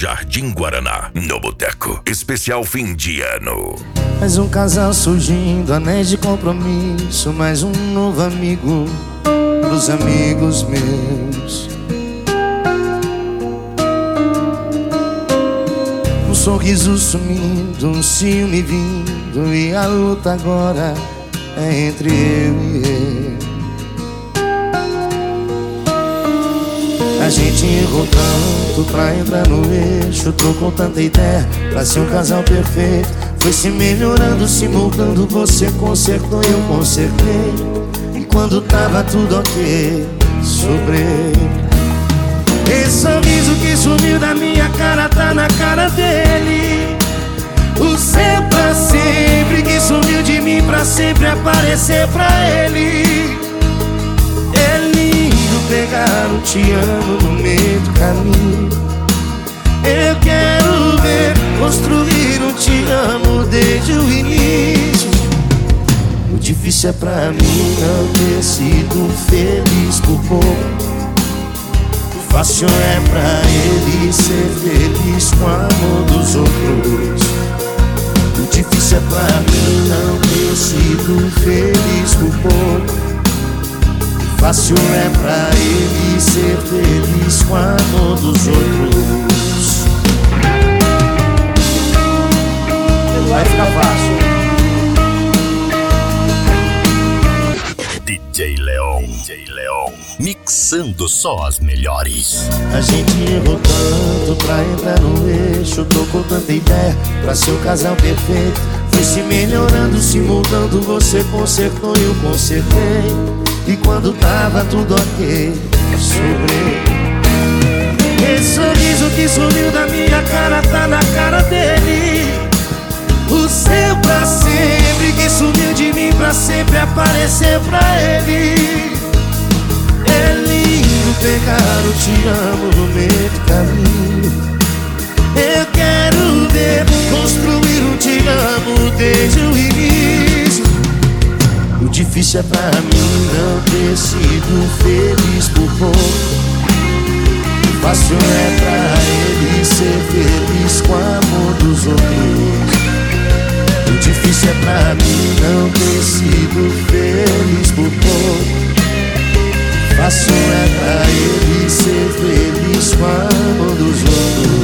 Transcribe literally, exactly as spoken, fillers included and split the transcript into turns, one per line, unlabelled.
Jardim Guaraná, no Boteco. Especial fim de ano.
Mais um casal surgindo, anéis de compromisso. Mais um novo amigo pros amigos meus. Um sorriso sumindo, um ciúme vindo, e a luta agora é entre eu e ele. A gente errou tanto pra entrar no eixo, trocou tanta ideia pra ser um casal perfeito. Foi se melhorando, se moldando, você consertou, eu consertei. E quando tava tudo ok, sobrei. Esse sorriso que sumiu da minha cara tá na cara dele. O seu pra sempre que sumiu de mim pra sempre aparecer pra ele. É lindo pegar um te amo no meio do caminho. Eu quero ver construir um te amo desde o início. O difícil é pra mim não ter sido feliz por pouco. O fácil é pra ele ser feliz com o amor dos outros. O difícil é pra mim não ter sido feliz por pouco. O fácil é pra ele ser feliz com o amor dos outros. Vai ficar fácil.
D J Leon, D J Leon, mixando só as melhores.
A gente errou tanto pra entrar no eixo, trocou tanta ideia pra ser um casal perfeito. Foi se melhorando, se moldando, você consertou e eu consertei. E quando tava tudo ok, sobrei. Esse sorriso que sumiu da minha cara tá na cara dele. O seu pra sempre que sumiu de mim pra sempre aparecer pra ele. É lindo pegar o te amo no meio do caminho. Eu quero ver construir um te amo desde o início. O difícil é pra mim não ter sido feliz por pouco. O fácil é pra ele ser feliz com o amor dos outros. O difícil é pra mim não ter sido feliz por pouco. Fácil é pra ele ser feliz com o amor dos outros.